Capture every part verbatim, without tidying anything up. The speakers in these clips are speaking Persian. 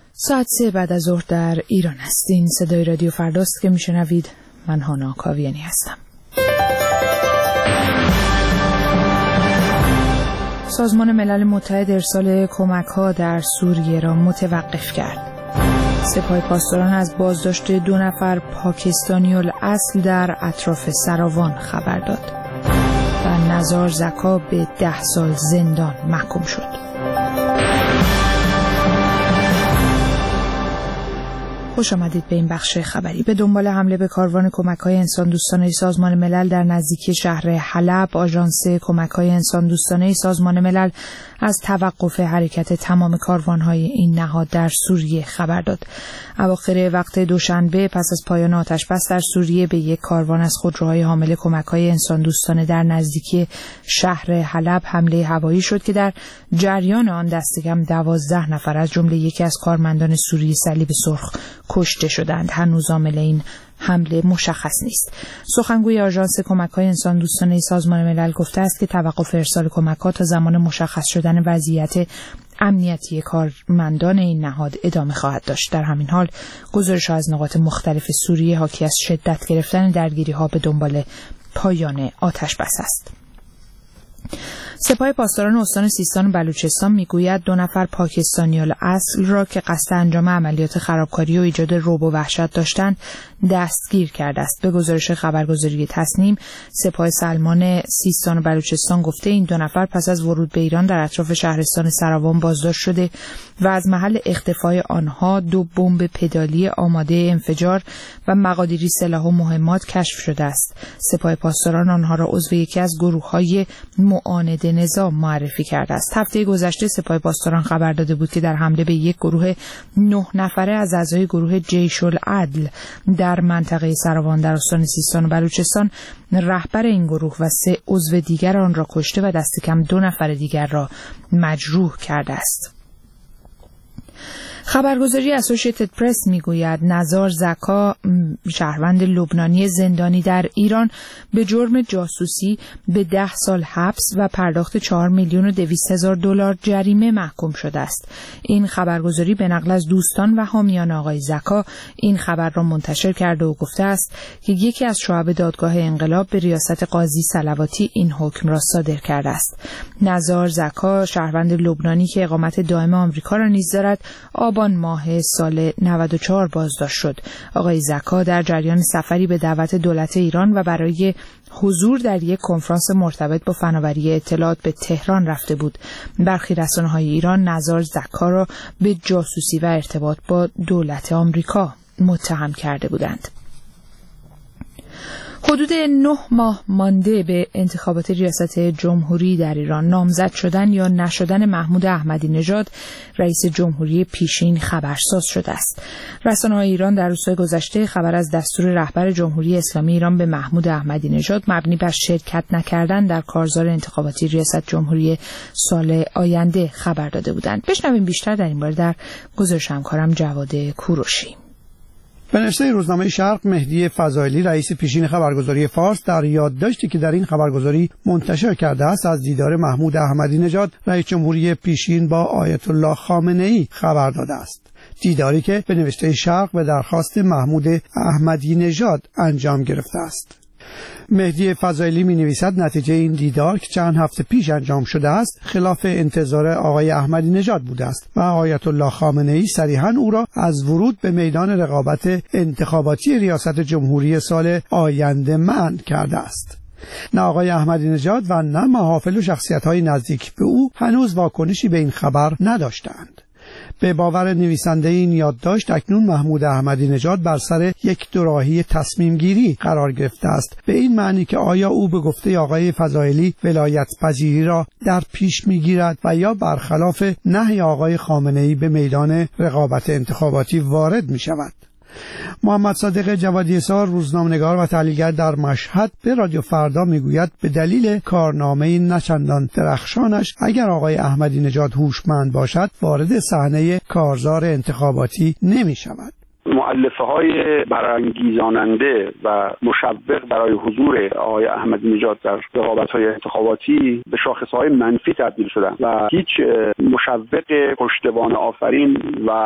ساعت سه بعد از ظهر در ایران هستین. صدای رادیو فرداست که میشنوید. من هانا کاویانی هستم. سازمان ملل متحد ارسال کمک‌ها در سوریه را متوقف کرد. سپاه پاسداران از بازداشت دو نفر پاکستانی الاصل در اطراف سراوان خبر داد و نزار زکا به ده سال زندان محکوم شد. خوش آمدید به این بخش خبری. به دنبال حمله به کاروان کمک‌های انسان دوستانه سازمان ملل در نزدیکی شهر حلب، آژانس کمک‌های انسان دوستانه سازمان ملل از توقف حرکت تمام کاروان‌های این نهاد در سوریه خبر داد. اواخر وقت دوشنبه پس از پایان آتش‌بس در سوریه به یک کاروان از خودروهای حامل کمک‌های انسان دوستانه در نزدیکی شهر حلب حمله هوایی شد که در جریان آن دست کم دوازده نفر از جمله یکی از کارمندان سوریه صلیب سرخ کشته شدند. هنوز عامل این حمله مشخص نیست. سخنگوی آژانس کمک‌های انسان دوستانه سازمان ملل گفته است که توقف ارسال کمک‌ها تا زمان مشخص شدن وضعیت امنیتی کارمندان این نهاد ادامه خواهد داشت. در همین حال گزارش‌ها از نقاط مختلف سوریه حاکی از شدت گرفتن درگیری‌ها به دنبال پایان آتش‌بس است. سپاه پاسداران استان سیستان و بلوچستان میگوید دو نفر پاکستانی الاصل را که قصد انجام عملیات خرابکاری و ایجاد رعب و وحشت داشتند دستگیر کرده است. به گزارش خبرگزاری تصنیم، سپاه سلمان سیستان و بلوچستان گفته این دو نفر پس از ورود به ایران در اطراف شهرستان سراوان بازداشت شده و از محل اختفای آنها دو بمب پدالی آماده انفجار و مقادیری سلاح و مهمات کشف شده است. سپاه پاسداران آنها را عضو یکی از گروه‌های معاند نظام معرفی کرده است. هفته گذشته سپاه پاسداران خبر داده بود که در حمله به یک گروه نه نفره از اعضای گروه جیش العدل در منطقه سراوان در استان سیستان و بلوچستان رهبر این گروه و سه عضو دیگر آن را کشته و دست کم دو نفر دیگر را مجروح کرده است. خبرگزاری اسوسییتد پرس میگوید نزار زکا، شهروند لبنانی زندانی در ایران، به جرم جاسوسی به ده سال حبس و پرداخت چهار میلیون و دویست هزار دلار جریمه محکوم شده است. این خبرگزاری به نقل از دوستان و حامیان آقای زکا این خبر را منتشر کرده و گفته است که یکی از شعب دادگاه انقلاب به ریاست قاضی صلواتی این حکم را صادر کرده است. نزار زکا، شهروند لبنانی که اقامت دائم آمریکا را نیز دارد، آبان ماه سال نود و چهار بازداشت شد. آقای زکا در جریان سفری به دعوت دولت ایران و برای حضور در یک کنفرانس مرتبط با فناوری اطلاعات به تهران رفته بود. برخی رسانه‌های ایران نزار زکا را به جاسوسی و ارتباط با دولت آمریکا متهم کرده بودند. حدود نه ماه مانده به انتخابات ریاست جمهوری در ایران، نامزد شدن یا نشدن محمود احمدی نژاد رئیس جمهوری پیشین خبرساز شده است. رسانه‌های ایران در روزهای گذشته خبر از دستور رهبر جمهوری اسلامی ایران به محمود احمدی نژاد مبنی بر شرکت نکردن در کارزار انتخاباتی ریاست جمهوری سال آینده خبر داده بودند. بشنویم بیشتر در این باره در گزارش همکارم جواد کوروشی. به نوشته روزنامه شرق، مهدی فضائلی رئیس پیشین خبرگزاری فارس در یادداشتی که در این خبرگزاری منتشر کرده است از دیدار محمود احمدی نژاد رئیس جمهوری پیشین با آیت الله خامنه‌ای خبر داده است. دیداری که به نوشته شرق به درخواست محمود احمدی نژاد انجام گرفته است. مهدی فضائلی می نویسد نتیجه این دیدار که چند هفته پیش انجام شده است خلاف انتظار آقای احمدی نژاد بوده است و آیت الله خامنه‌ای صریحاً او را از ورود به میدان رقابت انتخاباتی ریاست جمهوری سال آینده منع کرده است. نه آقای احمدی نژاد و نه محافل و شخصیت‌های نزدیک به او هنوز واکنشی به این خبر نداشتند. به باور نویسنده این یادداشت اکنون محمود احمدی نژاد بر سر یک دوراهی تصمیم گیری قرار گرفته است، به این معنی که آیا او به گفته آقای فضائلی ولایت پذیری را در پیش میگیرد و یا برخلاف نهی آقای خامنه‌ای به میدان رقابت انتخاباتی وارد می شود. محمد صادق جوادی‌سار، روزنامه‌نگار و تحلیلگر در مشهد، به رادیو فردا میگوید به دلیل کارنامه نچندان درخشانش اگر آقای احمدی نژاد هوشمند باشد وارد صحنه کارزار انتخاباتی نمی شود. مؤلفه‌های برانگیزاننده و مشوق برای حضور آقای احمدی نژاد در رقابت‌های انتخاباتی به شاخص‌های منفی تبدیل شدند و هیچ مشوق پشتوانه آفرین و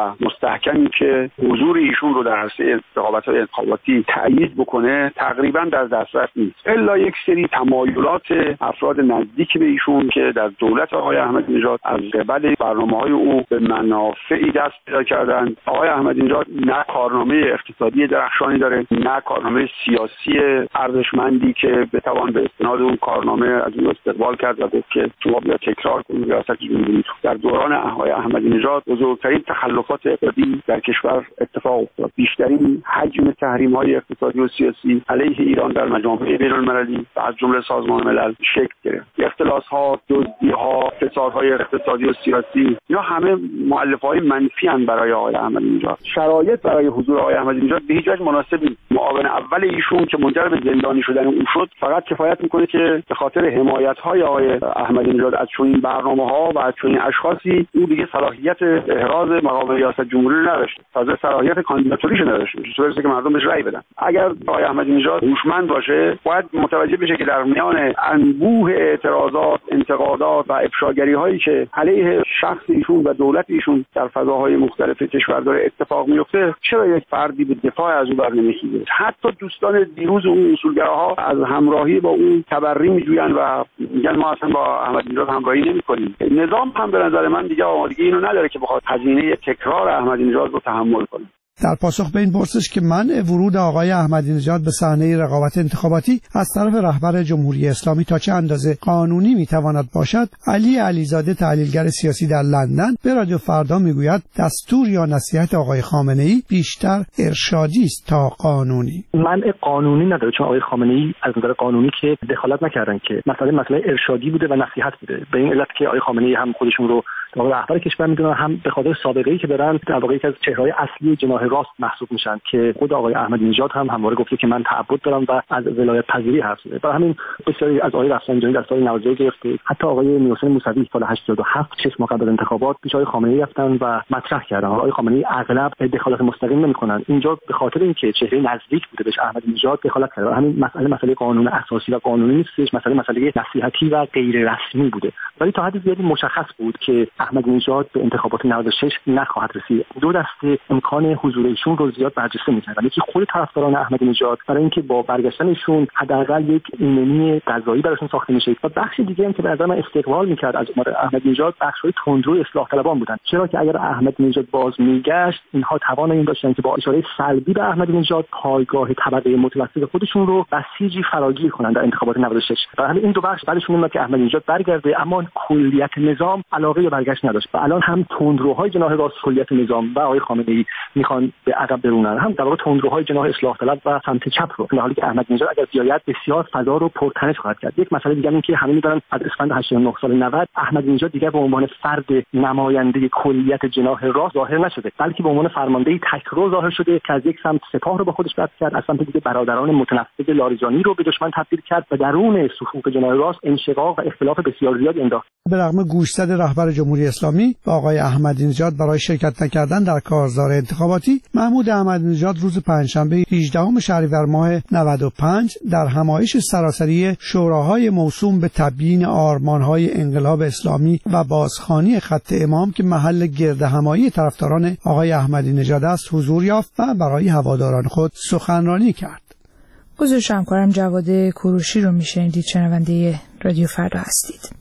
مستحکمی که حضور ایشون رو در عرصه رقابت‌های انتخاباتی تأیید بکنه تقریبا در دسترس نیست، الا یک سری تمایلات افراد نزدیک به ایشون که در دولت آقای احمدی نژاد از قبل برنامه‌های او به منافعی دست پیدا کردند. آقای احمدی نژاد نه کارنامه اقتصادی درخشانی داره، نه کارنامه سیاسی ارزشمندی که بتوان به استناد اون کارنامه از اون استقبال کرد و گفت که شما بیا تکرار کنید ریاست جمهوری. در دوران آقای احمدی نژاد بزرگترین تخلفات اقتصادی در کشور اتفاق افتاد. بیشترین حجم تحریم‌های اقتصادی و سیاسی علیه ایران در مجامع بین‌المللی و از جمله سازمان ملل شکل گرفت. اختلاس‌ها، دزدی‌ها، فسادهای اقتصادی و سیاسی یا همه مؤلفه‌های منفی ان برای آقای احمدی نژاد. شرایط برای حضور آقای احمدی نژاد به هیچ وجه مناسب نیست. معاون اول ایشون که منجر به زندانی شدن او شد فقط کفایت می‌کنه که به خاطر حمایت‌های آقای احمدی نژاد از چنین برنامه‌ها و از چنین اشخاصی او دیگه صلاحیت احراز مقام ریاست جمهوری نداشته، تازه صلاحیت کاندیداتوریش نداشته، چطوری که مردم بهش رأی بدن. اگر آقای احمدی نژاد هوشمند باشه باید متوجه بشه که در میان انبوه اعتراضات، انتقادات و افشاگری‌هایی که علیه شخص ایشون و دولت ایشون در فضاهای مختلف کشور داره اتفاق میفته، چرا یک فردی به دفاع از او برنمی‌خیزه؟ حتی دوستان دیروز اون اصولگراها از همراهی با اون تبری میجوین و میگن ما اصلا با احمدی نژاد همراهی نمی‌کنیم. نظام هم به نظر من دیگه آمادگی اینو نداره که بخواد هزینه تکرار احمدی نژاد رو تحمل کنه. در پاسخ به این پرسش که منع ورود آقای احمدی نژاد به صحنه رقابت انتخاباتی از طرف رهبر جمهوری اسلامی تا چه اندازه قانونی میتواند باشد، علی علیزاده تحلیلگر سیاسی در لندن به رادیو فردا میگوید دستور یا نصیحت آقای خامنه‌ای بیشتر ارشادی است تا قانونی. منع قانونی نداره، چون آقای خامنه‌ای از نظر قانونی که دخالت نکردن، که مسئله مسئله ارشادی بوده و نصیحت بوده. به این علت که آقای خامنه‌ای هم خودشون رو رهبر کشور میدونن، هم به خاطر سابقه‌ای که دارن در واقع یکی از چهره‌های اصلی جناح راست محسوب میشن که خود آقای احمدی نژاد هم همواره گفته که من تعبد دارم و از ولایت پذیری حرف زده. برای همین بسیاری از آقای رفسنجانی در سال نود و یک گرفته، حتی آقای میرحسین موسوی سال هشتاد و هفت شش ماه قبل از انتخابات پیش آقای خامنه‌ای رفتن و مطرح کردن. آقای خامنه‌ای اغلب دخالت مستقیم نمی‌کنن، اینجا به خاطر اینکه چهره نزدیک بوده بهش احمدی نژاد دخالت کرده. همین مسئله مسئله قانون اساسی و قانونی نیستش، مسئله مسئله نصیحتی و غیر رسمی بوده. ولی تا حد زیادی مشخص بود که احمدی نژاد به انتخابات نود و شش نخواهد رسید. دو دسته امکان حضور ایشون رو زیاد برجسته می‌کردن. یکی خود طرفداران احمدی نژاد برای اینکه با برگشتن ایشون حداقل یک ایمنی قضایی براشون ساخته میشه، و بخش دیگه هم که به نظر من استقبال می‌کرد از عمر احمدی نژاد بخش‌های تندرو اصلاح طلبان بودن، چرا که اگر احمدی نژاد باز میگشت اینها توان این داشتن که با اشاره سلبی به احمدی نژاد پایگاه طبقه متوسط خودشون رو بسیجی فراگیر کنند در انتخابات نود و شش. برای همین این دو بخش بعدشون اومد که احمدی نژاد برگرده، اما کلیت نظام علاقه به برگشت نداشت و الان هم تندروهای جناح راست کلیت نظام و آقای خامنه‌ای میخوان به عقب برونن، هم در واقع تندروهای جناح اصلاح طلب و سمت چپ رو، در حالی که احمدی نژاد اگر بیاید بسیار فضا رو پرتنش خواهد کرد. یک مسئله دیگه این که همه میدونن از اسفند هشتاد و نه سال نود احمدی نژاد دیگر به عنوان فرد نماینده کلیت جناح راست ظاهر نشده، بلکه به عنوان فرمانده تکرو ظاهر شده که از یک سمت سپاه رو با خودش بس کرد، از سمت دیگه برادران متنفذ لاریجانی رو به دشمن تبدیل کرد و درون صفوف جناح راست انشقاق و اختلاف بسیار زیادی انداخت. به رغم گوشزد رهبر جمهوری اسلامی با آقای احمدی نژاد برای شرکت نکردن در کارزار انتخاباتی، محمود احمدی نژاد روز پنجشنبه هجدهم شهریور ماه نود و پنج در همایش سراسری شوراهای موسوم به تبیین آرمانهای انقلاب اسلامی و بازخوانی خط امام که محل گردهمایی طرفداران آقای احمدی نژاد است حضور یافت و برای هواداران خود سخنرانی کرد. گزارش همکارم جواد کوروشی رو میشنیدید. شنونده رادیو فردا هستید.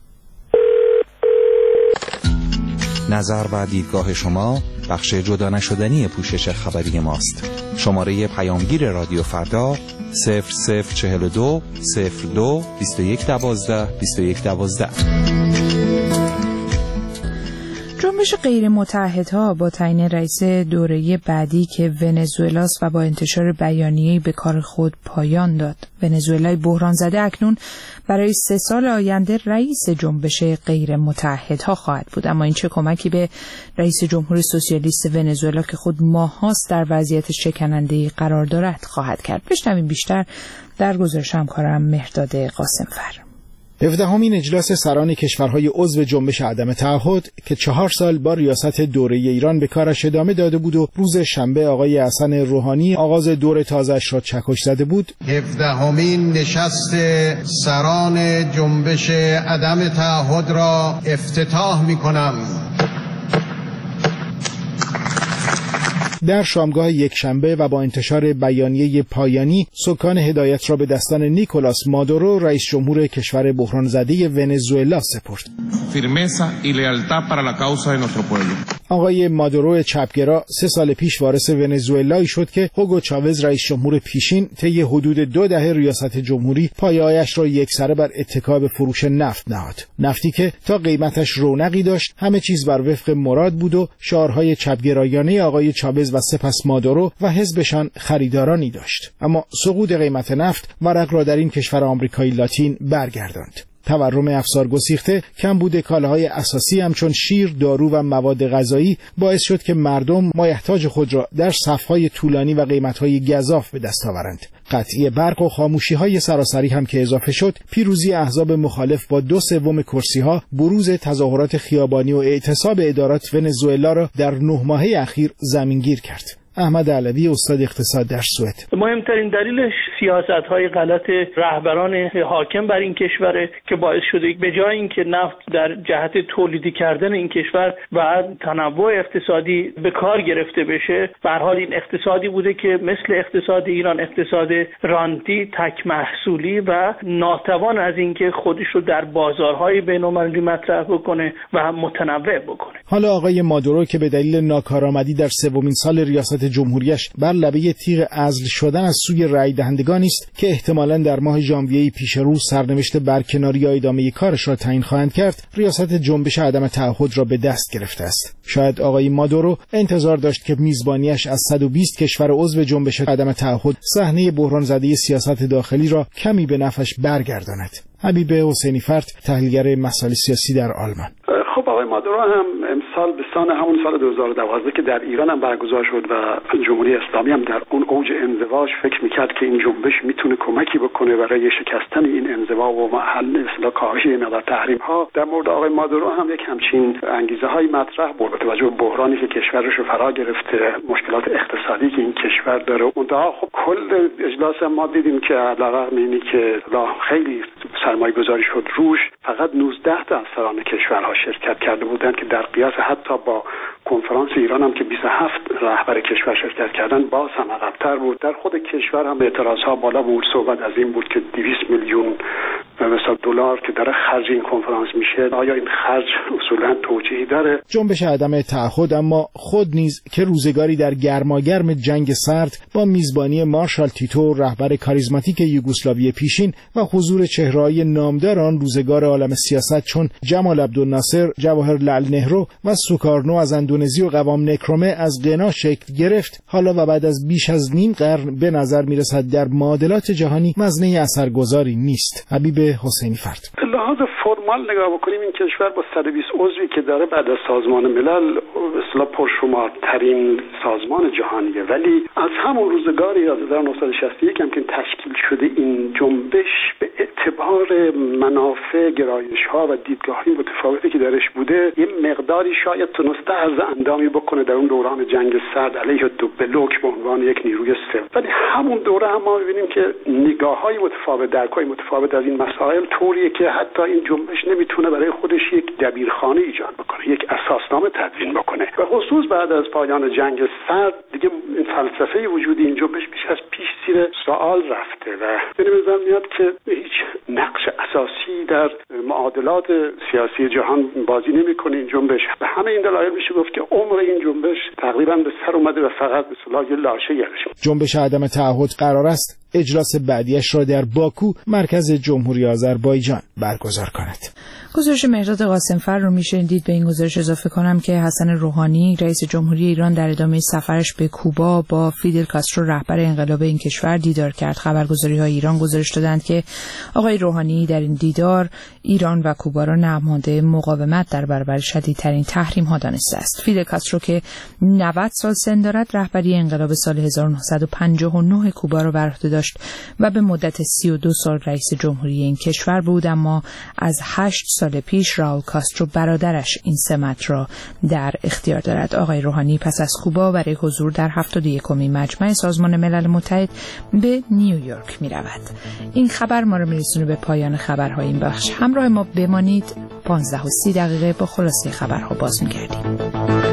نظر و دیدگاه شما بخش جدا نشدنی پوشش خبری ماست. شماره پیامگیر رادیو فردا صفر صفر چهل و دو صفر دو بیست و یک دوازده بیست و یک دوازده. جنبش غیر متحدها با تعیین رئیس دوره بعدی که ونزوئلاست و با انتشار بیانیه‌ای به کار خود پایان داد. ونزوئلای بحران زده اکنون برای سه سال آینده رئیس جنبش غیر متحدها خواهد بود، اما این چه کمکی به رئیس جمهوری سوسیالیست ونزوئلا که خود ماه‌هاست در وضعیت شکننده‌ای قرار دارد خواهد کرد؟ بشنویم بیشتر در گزارش همکارم مهرداد قاسمفر. هفدهمین اجلاس سران کشورهای عضو جنبش عدم تعهد که چهار سال با ریاست دوره ایران به کارش ادامه داده بود و روز شنبه آقای حسن روحانی آغاز دور تازه‌اش را چکش زده بود، هفدهمین نشست سران جنبش عدم تعهد را افتتاح می‌کنم. در شامگاه یکشنبه و با انتشار بیانیه پایانی سکان هدایت را به دستان نیکولاس مادورو رئیس جمهور کشور بحران زده ونزوئلا سپرد. آقای مادورو چپگرا سه سال پیش وارث ونزوئلایی شد که هوگو چاوز رئیس جمهور پیشین طی حدود دو دهه ریاست جمهوری پایه‌هایش را یکسره بر اتکا به فروش نفت نهاد. نفتی که تا قیمتش رونقی داشت، همه چیز بر وفق مراد بود و شعارهای چپگرایانه آقای چاوز و سپس مادورو و حزبشان خریدارانی داشت. اما سقوط قیمت نفت ورق را در این کشور آمریکایی لاتین برگرداند. تورم افزار گسیخته، کمبود کالاهای اساسی همچون شیر، دارو و مواد غذایی باعث شد که مردم مایحتاج خود را در صف‌های طولانی و قیمت‌های گزاف به دست آورند. قطعی برق و خاموشی‌های سراسری هم که اضافه شد، پیروزی احزاب مخالف با دو سوم کرسی‌ها، بروز تظاهرات خیابانی و اعتصاب ادارات ونزوئلا را در نه ماهه اخیر زمینگیر کرد. احمد علوی، استاد اقتصاد در سوئد: مهمترین دلیلش سیاست‌های غلط رهبران حاکم بر این کشور که باعث شده به جای اینکه نفت در جهت تولیدی کردن این کشور و تنوع اقتصادی به کار گرفته بشه، به هر حال این اقتصادی بوده که مثل اقتصاد ایران اقتصاد رانتی، تک محصولی و ناتوان از اینکه خودش رو در بازارهای بین‌المللی مطرح بکنه و متنوع بکنه. حالا آقای مادورو که به دلیل ناکارآمدی در سومین سال ریاست جمهوریش بر لبه تیغ عزل شدن از سوی رای دهندگانی است که احتمالاً در ماه ژانویه پیش رو سرنوشت برکناری یا ادامه کارش را تعیین خواهند کرد، ریاست جنبش عدم تعهد را به دست گرفته است. شاید آقای مادورو انتظار داشت که میزبانیش از صد و بیست کشور عضو جنبش عدم تعهد صحنه بحران زده سیاست داخلی را کمی به نفعش برگرداند. حبیب حسینی فرد، تحلیلگر مسائل سیاسی در آلمان: خب آقای مادورو هم امسال به سان همون سال دو هزار و دوازده که در ایران هم برگزار شد و جمهوری اسلامی هم در اون اوج انزواش فکر میکرد که این جنبش میتونه کمکی بکنه برای شکستن این انزوا و حل اصلاح کاهش این مقدار تحریم ها. در مورد آقای مادورو هم یک همچین انگیزه های مطرح بود با توجه به بحرانی که کشورش رو فرا گرفته، مشکلات اقتصادی که این کشور داره. منتها خب کل اجلاس ما دیدیم که علیرغم اینی که خیلی سرمایه گذاری شد روش، فقط نوزده تا از سران کشورها شرکت کرده بودند که در قیاس حتی با کنفرانس ایران هم که بیست و هفت رهبر کشور شرکت کردن باز هم عقب‌تر بود. در خود کشور هم اعتراضها بالا بود. صحبت از این بود که دویست میلیون مثلا دلار که در خرج این کنفرانس میشه، آیا این خرج اصولا توجیهی داره؟ جنبش عدم تعهد اما خود نیز که روزگاری در گرماگرم جنگ سرد با میزبانی مارشال تیتو رهبر کاریزماتیک یوگسلاوی پیشین و حضور چهره‌های نامدار آن روزگار عالم سیاست چون جمال عبدالناصر، جواهرلال نهرو و سوکارنو از اندونزی و قوام نکرومه از غنا شکل گرفت، حالا و بعد از بیش از نیم قرن به نظر میرسد در معادلات جهانی مزنه اثرگذاری نیست. حبیب حسینی فرد: لحاظ فرمال نگاه بکنیم این کشور با صد و بیست عضوی که داره بعد از سازمان ملل اصلا پرشمارترین سازمان جهانیه، ولی از همون روزگاری از هزار و نهصد و شصت و یک هم که تشکیل شده این جنبش به اعتبار منافع، گرایش‌ها و دیدگاه‌های متفاوتی که درش بوده یه مقداری شاید تونسته از اندامی بکنه در اون دوران جنگ سرد علیه دو بلوک به عنوان یک نیروی سوم، ولی همون دوره هم ما می‌بینیم که نگاه‌های متفاوت، درک‌های متفاوت از این مسائل طوریه که حتی این جنبش نمیتونه برای خودش یک دبیرخانه ایجاد بکنه، یک اساسنامه تدوین بکنه. و خصوص بعد از پایان جنگ سرد دیگه این فلسفه وجود این جنبش بیش از پیش زیر سوال رفته و به نظر میاد که هیچ نقش اساسی در معادلات سیاسی جهان بازی نمیکنه این جنبش. به همه این دلایل میشه گفت که عمر این جنبش تقریبا به سر اومده و فقط به اصطلاح لاشه گرشه. جنبش عدم تعهد قرار است اجلاس بعدیش را در باکو، مرکز جمهوری آذربایجان برگزار کند. گزارش مهرداد قاسمفر رو میشنیدید. به این گزارش اضافه کنم که حسن روحانی رئیس جمهوری ایران در ادامه سفرش به کوبا با فیدل کاسترو رهبر انقلاب این کشور دیدار کرد. خبرگزاری‌های ایران گزارش دادند که آقای روحانی در این دیدار ایران و کوبا را نماینده مقاومت در برابر شدیدترین تحریم‌ها دانسته است. فیدل کاسترو که نود سال سن دارد رهبری انقلاب سال هزار و نهصد و پنجاه و نه کوبا را بر عهده داشت و به مدت سی و دو سال رئیس جمهوری این کشور بود، اما از هشت سال پیش راول کاسترو برادرش این سمت را در اختیار دارد. آقای روحانی پس از کوبا برای حضور در هفتاد و یکمین مجمع سازمان ملل متحد به نیویورک می رود. این خبر ما را می رسونه به پایان خبرهای این بخش. همراه ما بمانید. پانزده و سی دقیقه با خلاصه خبرها باز می گردیم.